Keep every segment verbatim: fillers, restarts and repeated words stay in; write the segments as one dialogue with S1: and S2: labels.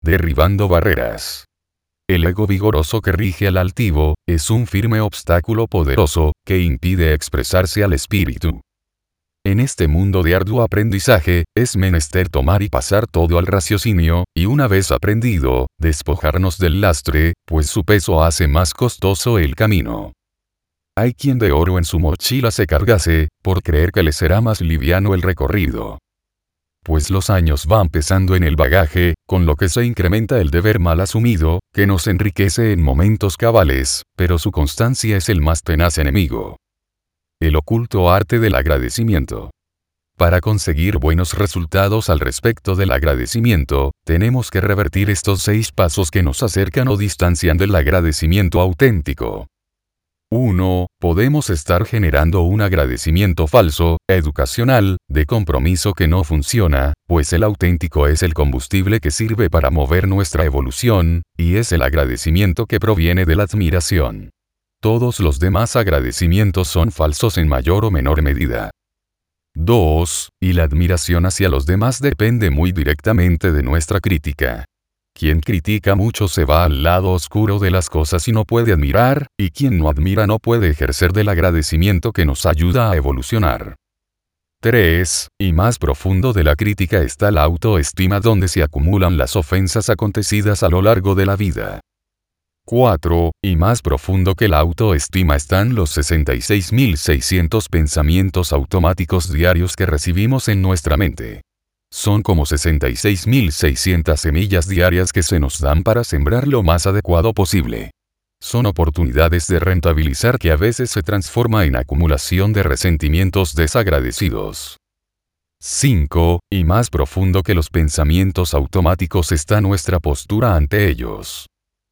S1: derribando barreras. El ego vigoroso que rige al altivo, es un firme obstáculo poderoso, que impide expresarse al espíritu. En este mundo de arduo aprendizaje, es menester tomar y pasar todo al raciocinio, y una vez aprendido, despojarnos del lastre, pues su peso hace más costoso el camino. Hay quien de oro en su mochila se cargase, por creer que le será más liviano el recorrido. Pues los años van pesando en el bagaje, con lo que se incrementa el deber mal asumido, que nos enriquece en momentos cabales, pero su constancia es el más tenaz enemigo. El oculto arte del agradecimiento. Para conseguir buenos resultados al respecto del agradecimiento, tenemos que revertir estos seis pasos que nos acercan o distancian del agradecimiento auténtico. uno. Podemos estar generando un agradecimiento falso, educacional, de compromiso que no funciona, pues el auténtico es el combustible que sirve para mover nuestra evolución, y es el agradecimiento que proviene de la admiración. Todos los demás agradecimientos son falsos en mayor o menor medida. dos. Y la admiración hacia los demás depende muy directamente de nuestra crítica. Quien critica mucho se va al lado oscuro de las cosas y no puede admirar, y quien no admira no puede ejercer del agradecimiento que nos ayuda a evolucionar. tres. Y más profundo de la crítica está la autoestima, donde se acumulan las ofensas acontecidas a lo largo de la vida. cuatro. Y más profundo que la autoestima están los sesenta y seis mil seiscientos pensamientos automáticos diarios que recibimos en nuestra mente. Son como sesenta y seis mil seiscientas semillas diarias que se nos dan para sembrar lo más adecuado posible. Son oportunidades de rentabilizar que a veces se transforma en acumulación de resentimientos desagradecidos. cinco. Y más profundo que los pensamientos automáticos está nuestra postura ante ellos.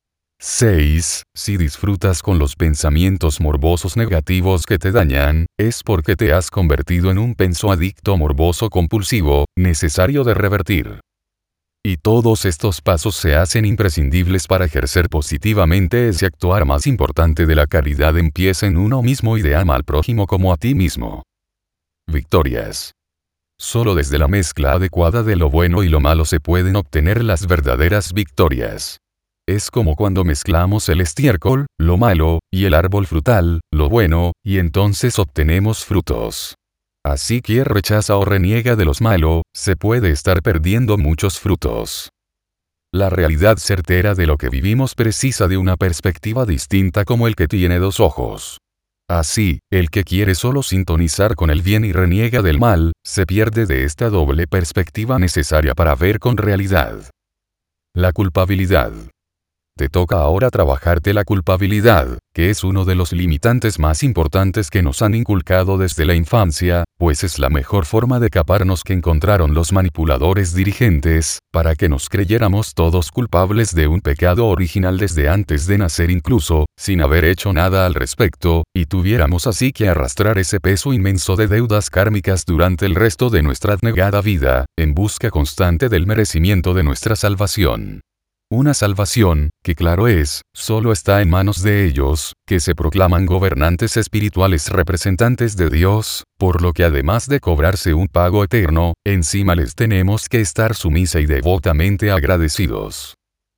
S1: seis. Si disfrutas con los pensamientos morbosos negativos que te dañan, es porque te has convertido en un pensoadicto morboso compulsivo, necesario de revertir. Y todos estos pasos se hacen imprescindibles para ejercer positivamente ese actuar más importante de la caridad: empieza en uno mismo y de ama al prójimo como a ti mismo. Victorias. Solo desde la mezcla adecuada de lo bueno y lo malo se pueden obtener las verdaderas victorias. Es como cuando mezclamos el estiércol, lo malo, y el árbol frutal, lo bueno, y entonces obtenemos frutos. Así quien rechaza o reniega de los malo, se puede estar perdiendo muchos frutos. La realidad certera de lo que vivimos precisa de una perspectiva distinta, como el que tiene dos ojos. Así, el que quiere solo sintonizar con el bien y reniega del mal, se pierde de esta doble perspectiva necesaria para ver con realidad. La culpabilidad. Te toca ahora trabajarte la culpabilidad, que es uno de los limitantes más importantes que nos han inculcado desde la infancia, pues es la mejor forma de caparnos que encontraron los manipuladores dirigentes, para que nos creyéramos todos culpables de un pecado original desde antes de nacer, incluso, sin haber hecho nada al respecto, y tuviéramos así que arrastrar ese peso inmenso de deudas kármicas durante el resto de nuestra abnegada vida, en busca constante del merecimiento de nuestra salvación. Una salvación, que claro es, solo está en manos de ellos, que se proclaman gobernantes espirituales representantes de Dios, por lo que además de cobrarse un pago eterno, encima les tenemos que estar sumisa y devotamente agradecidos.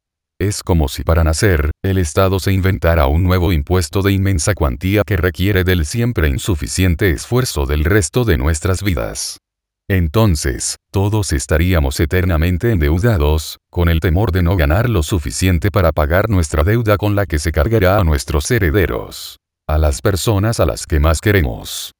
S1: Es como si para nacer, el Estado se inventara un nuevo impuesto de inmensa cuantía que requiere del siempre insuficiente esfuerzo del resto de nuestras vidas. Entonces, todos estaríamos eternamente endeudados, con el temor de no ganar lo suficiente para pagar nuestra deuda con la que se cargará a nuestros herederos, a las personas a las que más queremos.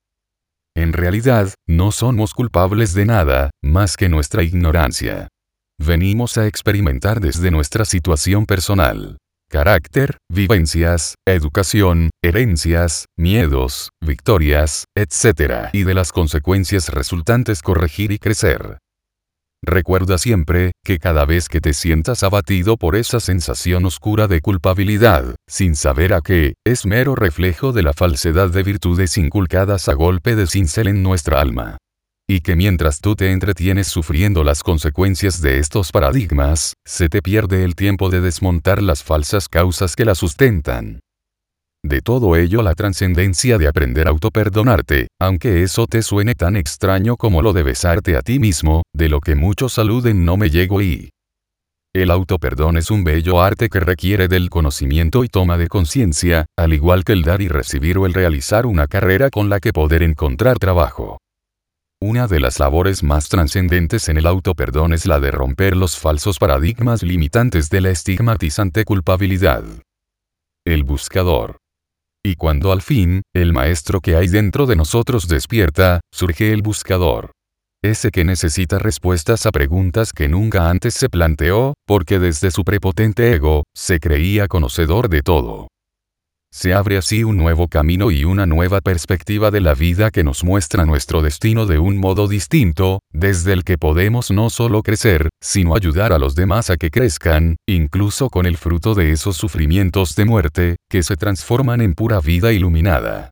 S1: En realidad, no somos culpables de nada, más que nuestra ignorancia. Venimos a experimentar desde nuestra situación personal. Carácter, vivencias, educación, herencias, miedos, victorias, etcétera, y de las consecuencias resultantes corregir y crecer. Recuerda siempre, que cada vez que te sientas abatido por esa sensación oscura de culpabilidad, sin saber a qué, es mero reflejo de la falsedad de virtudes inculcadas a golpe de cincel en nuestra alma. Y que mientras tú te entretienes sufriendo las consecuencias de estos paradigmas, se te pierde el tiempo de desmontar las falsas causas que la sustentan. De todo ello la trascendencia de aprender a autoperdonarte, aunque eso te suene tan extraño como lo de besarte a ti mismo, de lo que muchos aluden no me llego y... El autoperdón es un bello arte que requiere del conocimiento y toma de conciencia, al igual que el dar y recibir o el realizar una carrera con la que poder encontrar trabajo. Una de las labores más trascendentes en el autoperdón es la de romper los falsos paradigmas limitantes de la estigmatizante culpabilidad. El buscador. Y cuando al fin, el maestro que hay dentro de nosotros despierta, surge el buscador. Ese que necesita respuestas a preguntas que nunca antes se planteó, porque desde su prepotente ego, se creía conocedor de todo. Se abre así un nuevo camino y una nueva perspectiva de la vida que nos muestra nuestro destino de un modo distinto, desde el que podemos no solo crecer, sino ayudar a los demás a que crezcan, incluso con el fruto de esos sufrimientos de muerte, que se transforman en pura vida iluminada.